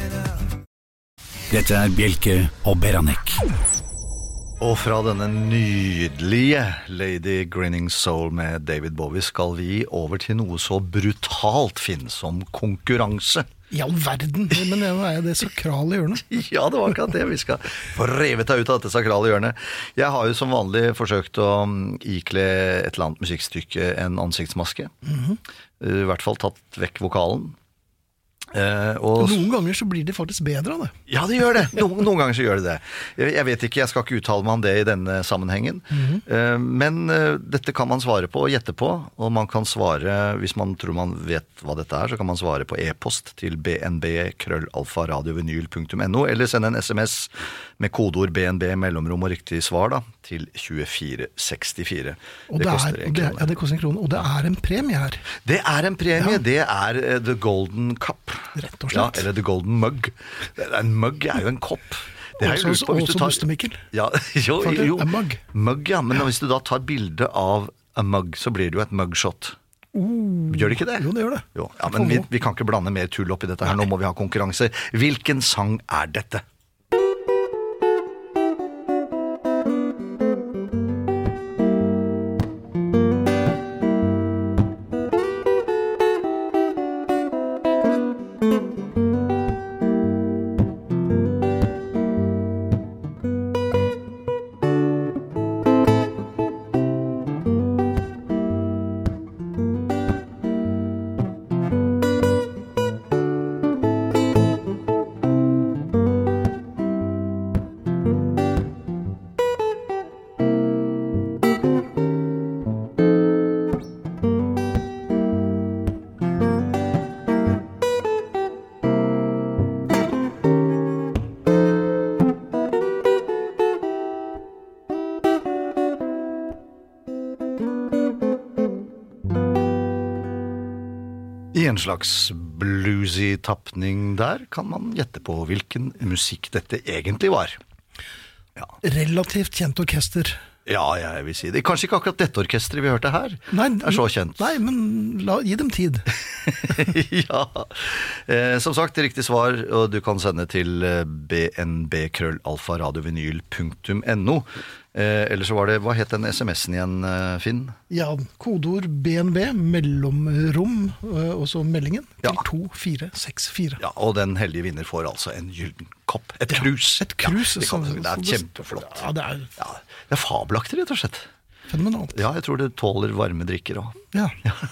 S3: Dette er Bjelke og Beranek.
S5: Og fra denne nydelige Lady Grinning Soul med David Bowie skal vi over til noe så brutalt finn som konkurranse.
S4: I all verden, men det er det sakrale hjørnet.
S5: Ja, det var akkurat det. Vi skal få revet deg ut av dette sakrale hjørnet. Jeg har jo som vanlig forsøkt å ikle et eller annet musikkstykke en ansiktsmaske. Mm-hmm. I hvert fall tatt vekk vokalen. Eh, og
S4: noen ganger så blir det faktisk bedre av det.
S5: Ja, det gjør det. Noen, noen ganger så gjør det det. Jeg, jeg vet ikke, jeg skal ikke uttale meg om det i denne sammenhengen. Mm-hmm. Eh, men eh, dette kan man svare på og gjette på, og man kan svare, hvis man tror man vet hva dette er, så kan man svare på e-post til b n b krøllalfa radiovinyl punktum n o, eller sende en sms med kodeord B N B mellomrom og riktig svar da, til tjuefire sekstifire.
S4: Og det, det koster en krone. Ja, det koster en krone, og det er en premie her.
S5: Det er en premie,
S4: ja.
S5: Det er uh, The Golden Cup.
S4: Rett og slett.
S5: Ja, eller The Golden Mug. En mug er jo en kopp. Det er
S4: også også, også tar... Bustemikkel.
S5: Ja, jo, jo.
S4: En mug.
S5: Mug, ja, men hvis du da tar bilde av en mug, så blir det jo et mugshot.
S4: Uh,
S5: gjør det ikke det?
S4: Jo, det gjør det.
S5: Jo, ja, men vi, vi kan ikke blande mer tull opp i dette her. Nå må vi ha konkurranse. Hvilken sang er dette? I en slags bluesy tappning der kan man gjette på hvilken musikk dette egentlig var. Ja.
S4: Relativt kjent orkester.
S5: Ja, jeg vil si det. Kanskje ikke akkurat dette orkestret vi hørte her
S4: nei,
S5: er så kjent.
S4: Nei, men la, gi dem tid.
S5: Ja. Eh, som sagt, riktig svar, og du kan sende til b n b krøllalfa radiovinyl punktum n o. Eh, eller så var det, hva het den sms'en igjen, Finn?
S4: Ja, kodeord B N B, mellomrom, og så meldingen til
S5: ja.
S4: to fire seks fire.
S5: Ja, og den heldige vinner får altså en gylden kopp, et krus.
S4: Ja, et krus.
S5: Ja, det, kan, det er kjempeflott.
S4: Ja, det er...
S5: Ja, det er fabelaktig, rett og slett.
S4: Fenomenalt.
S5: Ja, jeg tror det tåler varme drikker også.
S4: Ja.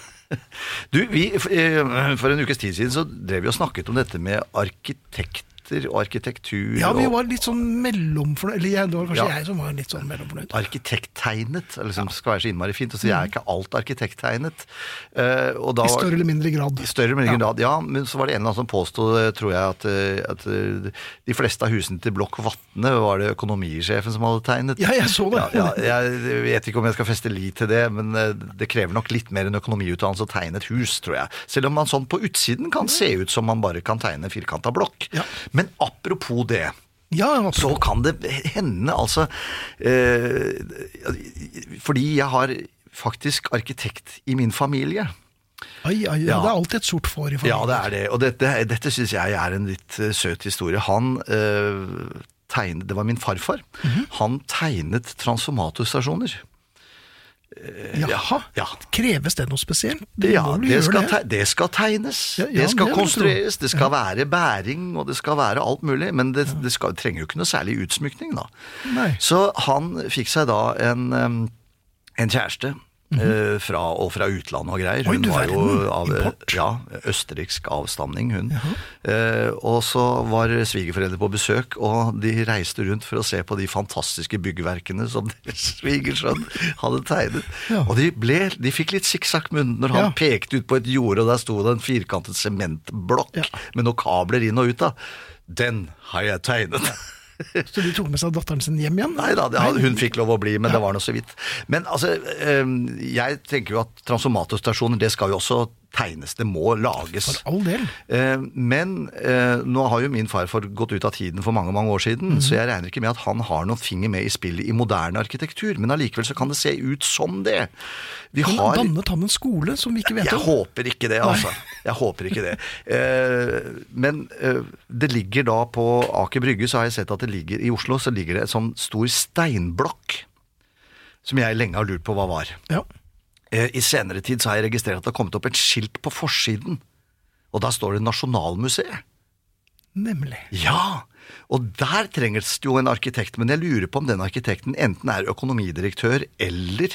S5: Du, vi, for en ukes tid siden så drev vi og snakket om dette med arkitekt og arkitektur.
S4: Ja, vi var litt sånn mellomfornøyd, eller jeg, det var kanskje ja. jeg som var litt sånn mellomfornøyd.
S5: Arkitekttegnet, eller som skal være så innmari fint, og så jeg er ikke alt arkitekttegnet. Uh, og da
S4: I større eller mindre grad.
S5: I større eller mindre ja. grad, ja, men så var det en eller annen som påstod, tror jeg, at, at de fleste av husene til Blokk Vatne var det økonomisjefen som hadde tegnet.
S4: Ja, jeg så det.
S5: Ja, ja, jeg vet ikke om jeg skal feste lit til det, men det krever nok litt mer enn økonomiutdannelse å tegne et hus, tror jeg. Selv om man sånn på utsiden kan se ut som man bare kan tegne firkantet blokk. Ja. Men apropos det,
S4: ja, apropos.
S5: Så kan det hende, altså, eh, fordi jeg har faktisk arkitekt i min familie.
S4: Ai, ai, ja. Det er alltid et sort får i familien.
S5: Ja, det er det, og dette, dette synes jeg er en litt uh, søt historie. Han uh, tegnet, det var min farfar, mm-hmm. han tegnet transformatorstasjoner.
S4: Jaha, ja. Kreves det noe spesielt?
S5: Det ja, det skal, det. det skal tegnes, ja, ja, det skal det konstrueres, det skal ja. være bæring, og det skal være alt mulig, men det, det, skal, det trenger jo ikke noe særlig utsmykning da.
S4: Nei.
S5: Så han fikk seg da en, en kjæreste Mm-hmm. Fra, og fra utlandet og greier.
S4: Oi,
S5: hun var jo av
S4: import.
S5: ja, østerriksk avstamning, hun. Eh, og så var svigerforeldre på besøk, og de reiste rundt for å se på de fantastiske byggverkene som svigersønn hadde tegnet.
S4: Ja.
S5: Og de, ble, de fikk litt sikksakk-munn når han
S4: Ja.
S5: pekte ut på et jorde, og der sto det en firkantet sementblokk
S4: Ja.
S5: med noen kabler inn og ut av. Den har jeg tegnet.
S4: Så de tok med seg datteren sin hjem igjen?
S5: Nei da, det, hun fikk lov å bli, men ja. Det var noe så vidt. Men altså, jeg tenker jo at transformatorstasjoner, det skal jo også tegnes, det må lages.
S4: For all del.
S5: Men nå har jo min farfar gått ut av tiden for mange, mange år siden, mm-hmm. så jeg regner ikke med at han har noen finger med i spillet i moderne arkitektur, men allikevel så kan det se ut som det. Vi
S4: men
S5: har...
S4: dannet han en skole som vi ikke vet
S5: jeg
S4: om?
S5: Jeg håper ikke det, altså. Jeg håper ikke det. Men det ligger da på Aker Brygge, så har jeg sett at det ligger i Oslo, så ligger det en sånn stor steinblokk, som jeg lenge har lurt på hva var.
S4: Ja.
S5: I senere tid så har jeg registrert at det har kommet opp et skilt på forsiden, og da står det Nasjonalmuseet.
S4: Nemlig.
S5: Ja, og der trenges det jo en arkitekt, men jeg lurer på om den arkitekten enten er økonomidirektør eller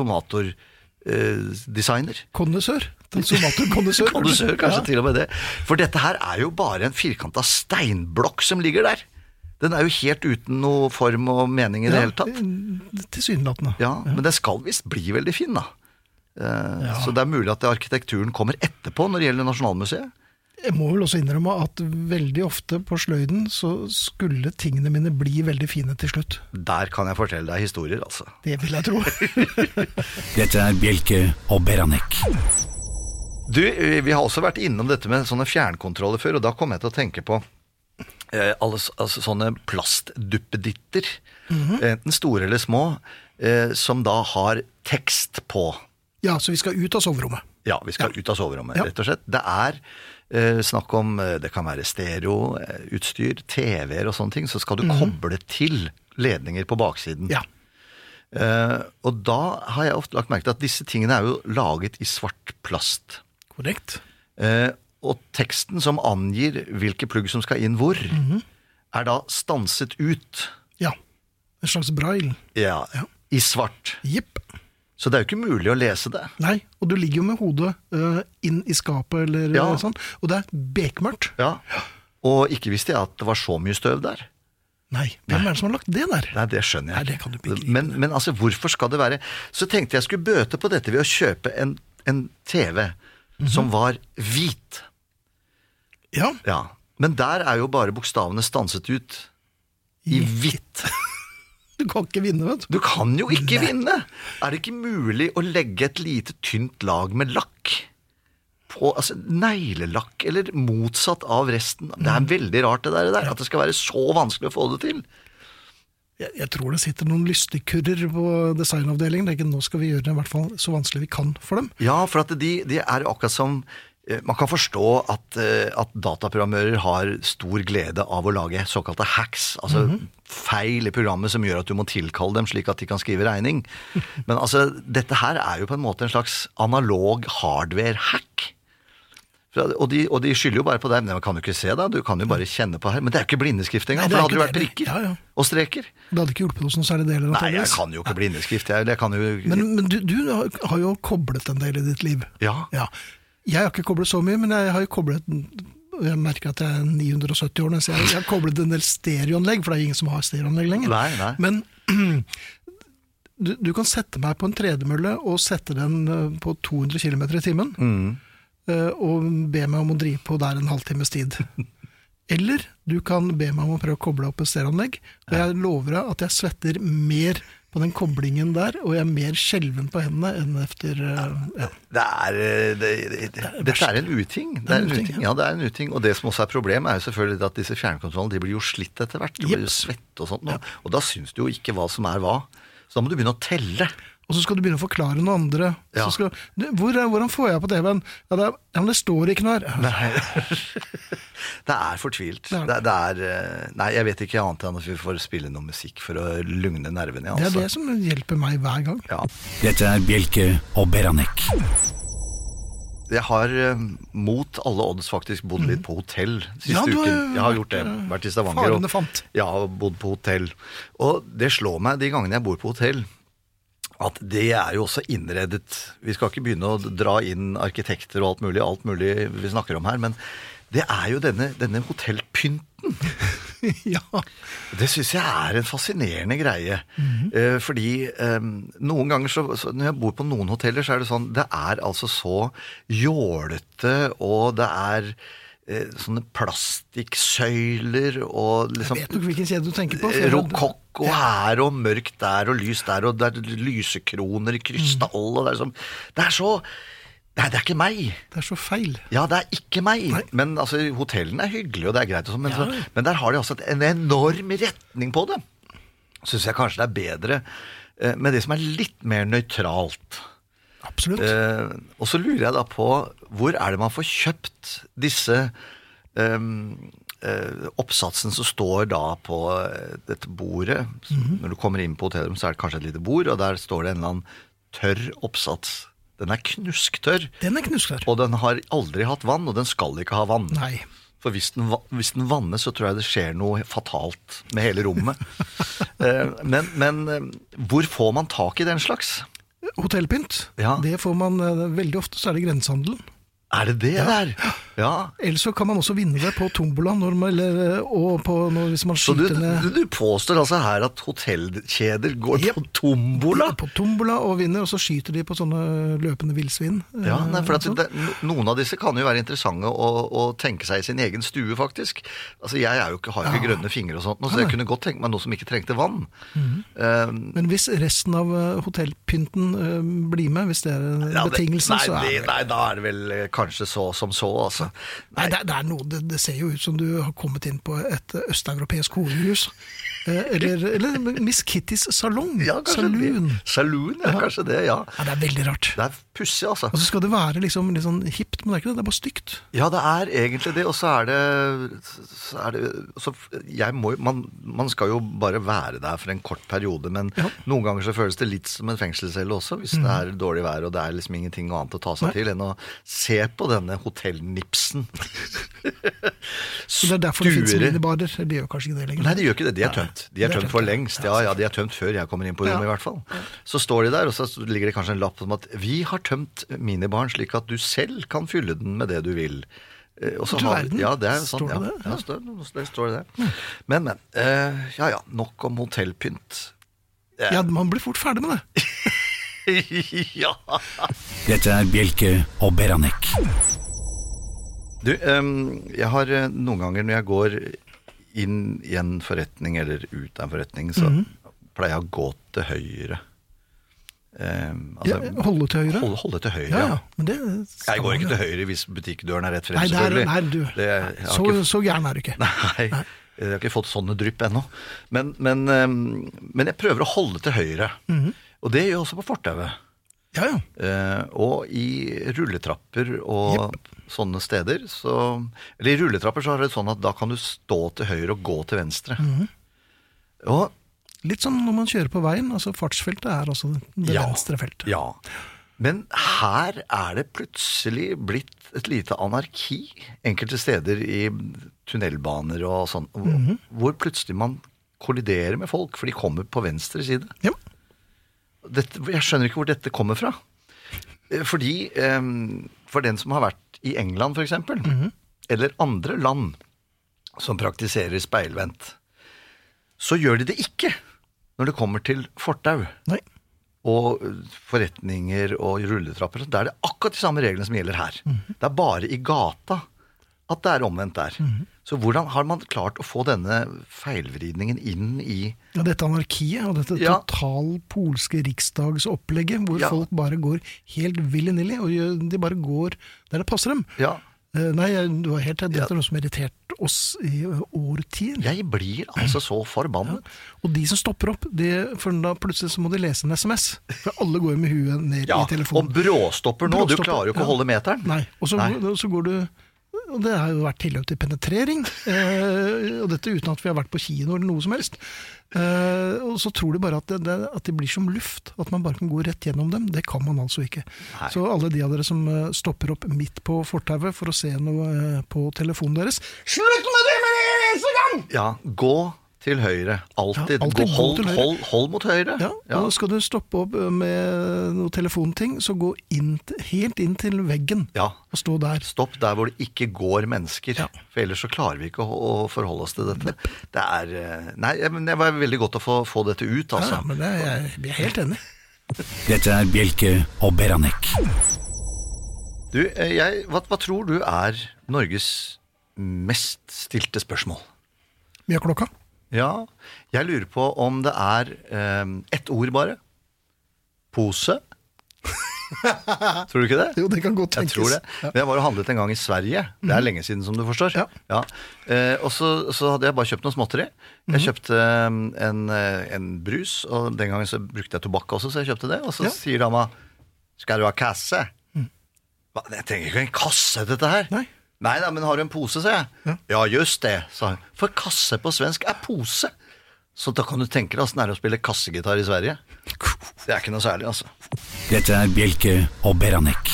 S5: transformatordesigner. Eh,
S4: Kondisør. Transformator-kondisør.
S5: Kondisør, kanskje
S4: ja.
S5: Til og med det. For dette her er jo bare en firkantet steinblokk som ligger der. Den er jo helt uten noe form og mening i det
S4: ja,
S5: hele tatt.
S4: Tilsynelatende.
S5: Ja, ja, men den skal visst bli veldig fin da. Uh, ja. Så det er mulig at arkitekturen kommer etterpå når det gjelder Nasjonalmuseet.
S4: Jeg må vel også innrømme at veldig ofte på sløyden så skulle tingene mine bli veldig fine til slutt.
S5: Der kan jeg fortelle deg historier, altså.
S4: Det vil jeg tro.
S3: Dette er Bjelke og Beranek.
S5: Du, vi har også vært innom dette med sånne fjernkontroller før, og da kom jeg til å tenke på eh, alle altså, sånne plastduppeditter, mm-hmm. enten store eller små, eh, som da har tekst på.
S4: Ja, så vi skal ut av soverommet.
S5: Ja, vi skal ja. ut av soverommet,
S4: ja.
S5: rett og slett. Det er eh, snakk om, det kan være stereoutstyr, T V-er og sånne ting, så skal du mm. koble til ledninger på baksiden.
S4: Ja.
S5: Eh, og da har jeg ofte lagt merke til at disse tingene er jo laget i svart plast.
S4: Korrekt.
S5: Eh, og teksten som angir hvilke plugg som skal inn hvor, mm-hmm. er da stanset ut.
S4: Ja, en slags braille.
S5: Ja, ja. I svart.
S4: Jepp.
S5: Så det er jo ikke mulig å lese det.
S4: Nei, og du ligger jo med hodet uh, inn i skapet eller ja. sånn, og det er bekmørkt.
S5: Ja, og ikke visste jeg at det var så mye støv der.
S4: Nei, hvem er det som har lagt det der?
S5: Nei, det skjønner jeg.
S4: Nei, det kan du begripe.
S5: Men, men altså, hvorfor skal det være? Så tenkte jeg skulle bøte på dette ved å kjøpe en, en T V mm-hmm. som var hvit.
S4: Ja.
S5: Ja. Men der er jo bare bokstavene stanset ut i hvitt.
S4: Du kan ikke vinne, vet du.
S5: Du kan jo ikke Nei. vinne. Er det ikke mulig å legge et lite tynt lag med lakk på, altså neglelakk, eller motsatt av resten? Det er veldig rart det der, at det skal være så vanskelig å få det til.
S4: Jeg, jeg tror det sitter noen lystigkurrer på designavdelingen. Det er ikke, nå skal vi gjøre det i hvert fall så vanskelig vi kan for dem.
S5: Ja, for at de, de er akkurat som... Man kan forstå at, at dataprogrammører har stor glede av å lage såkalte hacks, altså mm-hmm. feil i programmet som gjør at du må tilkalle dem slik at de kan skrive regning. Men altså, dette her er jo på en måte en slags analog hardware-hack. Og de, og de skylder jo bare på deg, men man kan jo ikke se det, du kan jo bare kjenne på her. Men det er jo ikke blindeskrift engang, Nei, det for det hadde jo vært prikker
S4: ja, ja.
S5: og streker.
S4: Det hadde ikke hjulpet oss noen særlig deler.
S5: Nei, jeg kan jo ikke blindeskrift. Jeg, jeg kan jo...
S4: Men, men du, du har jo koblet en del i ditt liv.
S5: Ja.
S4: Ja. Jeg har ikke koblet så mye, men jeg har jo koblet, jeg merker at jeg er ni hundre og sytti år, så jeg, jeg har koblet en del stereoanlegg, for det er ingen som har stereoanlegg lenger.
S5: Nei, nei.
S4: Men du, du kan sette meg på en tredemølle og sette den på to hundre kilometer i timen, mm. og be meg om å drive på der en halvtimes tid. Eller du kan be meg om å prøve å koble opp et stereoanlegg, og jeg lover deg at jeg svetter mer på den koblingen der, og jeg er mer skjelven på hendene enn efter... Ja.
S5: Det er, det, det, det, dette er en uting. Det er en uting, ja. ja, det er en uting. Og det som også er problemet er jo selvfølgelig at disse fjernkontrollene, de blir jo slitt etter hvert. De blir jo svett og sånt. Ja. Og da synes du jo ikke hva som er hva. Så da må du begynne å telle.
S4: Og så skal du begynne å forklare noe andre. Ja. Så skal, hvor, hvordan får jeg på T V-en? Ja, det, er, ja, men det står ikke noe her.
S5: Nei. Det er fortvilt. Det er, det. Det er, nei, jeg vet ikke annet enn at vi får spille noe musikk for å lugne nervene. Altså.
S4: Det er det som hjelper meg hver gang.
S5: Ja.
S3: Dette er Bjelke og Beranek.
S5: Jeg har mot alle odds faktisk bodd litt på hotell siste ja, uken. Jeg har gjort det, vært i Stavanger.
S4: Farene fant.
S5: Ja, bodd på hotell. Og det slår meg de gangene jeg bor på hotell, at det er jo også innredet. Vi skal ikke begynne å dra inn arkitekter og alt mulig, alt mulig vi snakker om her, men det er jo denne, denne hotellpynten.
S4: Ja.
S5: Det synes jeg er en fascinerende greie. Mm-hmm. Eh, fordi eh, noen ganger, så, så, når jeg bor på noen hoteller, så er det sånn, det er altså så jålete, og det er sånne plastikksøyler og liksom...
S4: Jeg vet nok hvilken kjede du tenker på.
S5: Rokokk og her og mørkt der og lys der og det er lysekroner i krystall mm. og det er, som, det er så... Nei, det er ikke meg.
S4: Det er så feil.
S5: Ja, det er ikke meg. Nei. Men altså, hotellene er hyggelige og det er greit og sånn, men, ja. så, men der har de også en enorm retning på det. Synes jeg kanskje det er bedre eh, med det som er litt mer nøytralt.
S4: Absolutt.
S5: Eh, og så lurer jeg da på, hvor er det man får kjøpt disse eh, eh, oppsatsen som står da på dette bordet. Mm-hmm. Når du kommer inn på hotellet, så er det kanskje et lite bord, og der står det en eller annen tørr oppsats. Den er knusktørr.
S4: Den er knusktørr.
S5: Og den har aldri hatt vann, og den skal ikke ha vann.
S4: Nei.
S5: For hvis den, hvis den vannes, så tror jeg det skjer noe fatalt med hele rommet. eh, men, men hvor får man tak i den slags?
S4: Hotellpynt,
S5: ja. Det
S4: får man veldig ofte, så er det grensehandelen.
S5: Er det det
S4: ja.
S5: der? Ja.
S4: Ellers så kan man også vinne det på tombola, når man, eller, og på, når, hvis man
S5: så
S4: skyter
S5: du,
S4: ned...
S5: Du, du påstår altså her at hotellkjeder går
S4: yep.
S5: på tombola?
S4: På tombola og vinner, og så skyter de på sånne løpende vilsvin.
S5: Ja, nei, for at det, noen av disse kan jo være interessante å, å tenke seg i sin egen stue, faktisk. Altså, jeg er jo ikke, har jo ikke ja. grønne fingre og sånt, så jeg kunne godt tenke meg noe som ikke trengte vann. Mm-hmm. Um,
S4: Men hvis resten av hotellpynten uh, blir med, hvis det er ja, betingelsen,
S5: nei,
S4: så er
S5: det...
S4: det...
S5: Nei, da er det vel kanskje så som så, altså.
S4: Nei, det, det er noe, det, det ser jo ut som du har kommet inn på et østeuropeisk horehus. Eller, eller Miss Kittys salong.
S5: Ja,
S4: Saloon.
S5: Det. Saloon, ja, ja, kanskje det, ja.
S4: Ja, det er veldig rart.
S5: Det er pussig, altså.
S4: Og så skal det være liksom litt sånn hipt, men det er ikke det, det er bare stygt.
S5: Ja, det er egentlig det, og så er det, så er det så jeg må, man, man skal jo bare være der for en kort periode, men ja. noen ganger så føles det litt som en fengselscelle også, hvis mm. det er dårlig vær, og det er liksom ingenting annet å ta seg Nei. til enn å se på denne hotellnipsen.
S4: Så det er derfor det finnes minibarer. De gjør kanskje ikke det lenger.
S5: Nei, de gjør ikke det. De er tømt. De er tømt for lengst. Ja, ja, de er tømt før jeg kommer inn på rommet ja. i hvert fall. Så står de der, og så ligger det kanskje en lapp om at vi har tømt minibaren slik at du selv kan fylle den med det du vil. Og så har, ja, det er sånn. Ja, ja, står, det står det der. Men, men. Uh, ja, ja, nok om hotellpynt.
S4: Ja, ja man blir fort ferdig med det.
S5: Ja.
S3: Dette er Bjelke og Beranek.
S5: Du, um, jeg har noen ganger når jeg går inn i en forretning eller ut av en forretning, så mm-hmm. pleier jeg å gå til høyre. Um, altså,
S4: ja, holde til høyre?
S5: Holde, holde til høyre,
S4: ja.
S5: ja.
S4: Men det
S5: jeg går ikke til høyre hvis butikkdøren er rett frem,
S4: nei,
S5: selvfølgelig.
S4: Nei, du,
S5: det,
S4: så,
S5: ikke,
S4: så gjerne er du ikke.
S5: Nei, nei, jeg har ikke fått sånne drypp ennå. Men, men, um, men jeg prøver å holde til høyre. Mm-hmm. Og det gjør jeg også på fortauet.
S4: Ja, ja.
S5: Uh, og i rulletrapper og yep. sånne steder, så, eller i rulletrapper så er det sånn at da kan du stå til høyre og gå til venstre. Mm-hmm. Og
S4: litt som når man kjører på veien, altså fartsfeltet er altså det
S5: ja,
S4: venstre feltet.
S5: Ja, men her er det plutselig blitt et lite anarki enkelte steder i tunnelbaner og sånn, mm-hmm. hvor plutselig man kolliderer med folk, for de kommer på venstre side.
S4: Ja.
S5: Dette, jeg skjønner ikke hvor dette kommer fra. Fordi eh, for den som har vært i England for eksempel, mm-hmm. eller andre land som praktiserer speilvendt, så gjør de det ikke når det kommer til fortau.
S4: Nei.
S5: Og forretninger og rulletrapper. Da er det akkurat de samme reglene som gjelder her. Mm-hmm. Det er bare i gata at det er omvendt der. Mm-hmm. Så hvordan har man klart å få denne feilvridningen inn i...
S4: Ja, dette anarkiet og dette
S5: ja.
S4: total polske riksdagsopplegget, hvor ja. folk bare går helt villy-nilly, og de bare går der det passer dem.
S5: Ja.
S4: Uh, nei, du har helt rett, dette er noe som har irritert oss i årtier.
S5: Jeg blir altså så forbannet.
S4: Ja. Og de som stopper opp, de, for da plutselig så må de lese en sms, for alle går med huet ned ja. i telefonen.
S5: Og bråstopper nå, bråstopper, du klarer jo ikke ja. å holde meteren.
S4: Nei, og så, nei. så går du... Og det har jo vært tilløp til penetrering, eh, og dette uten at vi har vært på kino eller noe som helst. Eh, og så tror de bare at det, det, at det blir som luft, at man bare kan gå rett gjennom dem. Det kan man altså ikke. Nei. Så alle de av dere som stopper opp midt på fortauet for å se noe på telefonen deres, slutt med det med en eneste gang!
S5: Ja, gå til høyre. Alltid,
S4: Ja, alltid
S5: gå,
S4: gå
S5: hold,
S4: til høyre.
S5: hold, hold mot høyre.
S4: Ja, og skal du stoppe opp med noen telefonting, så gå inn, til- helt inn til veggen
S5: Ja.
S4: og stå der.
S5: Stopp der hvor det ikke går mennesker.
S4: Ja.
S5: For ellers så klarer vi ikke å, å forholde oss til dette. Det er eh, Nei, men det var veldig godt å få, få dette ut, altså.
S4: Ja, men det er, jeg blir helt enig.
S3: Dette er Bjelke og Beranek.
S5: Du, eh, jeg, hva, hva tror du er Norges mest stilte spørsmål?
S4: Mye av klokka.
S5: Ja, jeg lurer på om det er eh, ett ord bare. Pose. Tror du ikke det?
S4: Jo, det kan godt
S5: Jeg
S4: tenkes.
S5: tror det.
S4: Ja.
S5: Men jeg var og handlet en gang i Sverige. Det er lenge siden, som du forstår.
S4: Ja.
S5: Eh, og så, så hadde jeg bare kjøpt noe småtteri. Jeg kjøpte um, en, eh, en brus, og den gangen så brukte jeg tobakk også, så jeg kjøpte det. Og så
S4: Ja.
S5: sier dama, skal du ha kasse? Hva, jeg trenger ikke en kasse til dette her.
S4: Nei.
S5: Nei da, men har du en pose, sa jeg.
S4: Ja.
S5: Ja, just det, sa hun. For kasse på svensk er pose. Så da kan du tenke deg hvordan det er å spille kassegitar i Sverige. Det er ikke noe særlig, altså.
S3: Dette er Bjelke og Beranek.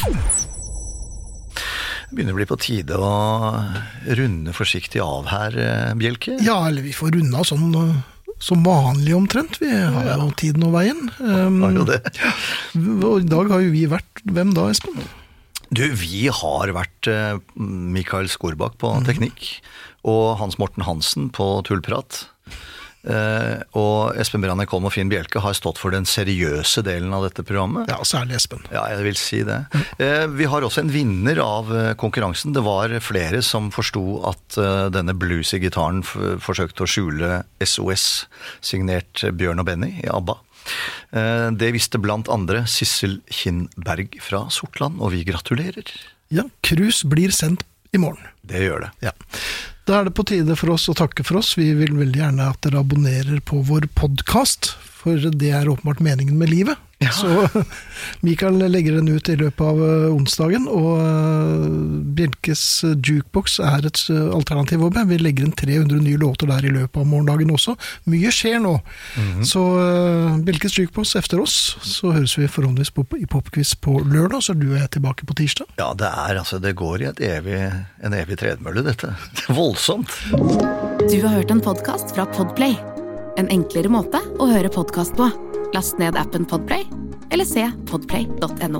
S5: Det begynner å bli på tide å runde forsiktig av her, eh, Bjelke.
S4: Ja, eller vi får runde av sånn uh, som vanlig omtrent. Vi har jo tiden og veien. Um,
S5: Har jo det.
S4: og i dag har jo vi vært, hvem da, Espen?
S5: Du, vi har vært eh, Mikael Skorbakk på teknikk, og Hans Morten Hansen på tullprat. Eh, og Espen Beranek Holm og Finn Bjelke har stått for den seriøse delen av dette programmet.
S4: Ja, særlig Espen.
S5: Ja, jeg vil si det. Eh, vi har også en vinner av eh, konkurransen. Det var flere som forsto at eh, denne bluesy gitaren f forsøkte å skjule S O S, signert Bjørn og Benny i ABBA. Eh, det visste blant andre Sissel Kindberg fra Sortland, og vi gratulerer.
S4: Ja, krus blir sendt i morgen.
S5: Det gjør det.
S4: Ja. Da er det på tide for oss å takke for oss. Vi vil veldig gjerne at dere abonnerer på vår podcast, for det er åpenbart meningen med livet.
S5: Ja.
S4: Så Mikael legger den ut i løpet av uh, onsdagen, og uh, Bjelkes uh, jukebox er et uh, alternativ. Vi legger inn tre hundre nye låter der i løpet av morgendagen også. Mye skjer nå. Mm-hmm. Så uh, Bjelkes jukebox efter oss, så høres vi forhåndvis på, i Popquiz på lørdag, så er du og jeg tilbake på tirsdag.
S5: Ja, det er altså, det går i et evig, en evig tredemølle, dette. Det er voldsomt.
S2: Du har hørt en podcast fra Podplay. En enklere måte å høre podcast på. Last ned appen Podplay, eller se podplay punktum no.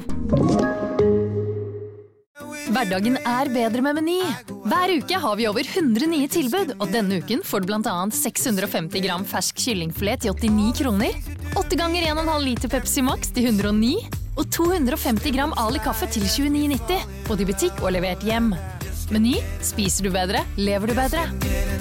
S1: Hverdagen er bedre med Meny. Hver uke har vi over hundre nye tilbud, og denne uken får du blant annet seks hundre og femti gram fersk kyllingfilet til åttini kroner, åtte ganger en og en halv liter Pepsi Max til hundre og ni, og to hundre og femti gram Ali kaffe til tjueni nitti, både i butikk og levert hjem. Meny, spiser du bedre, lever du bedre.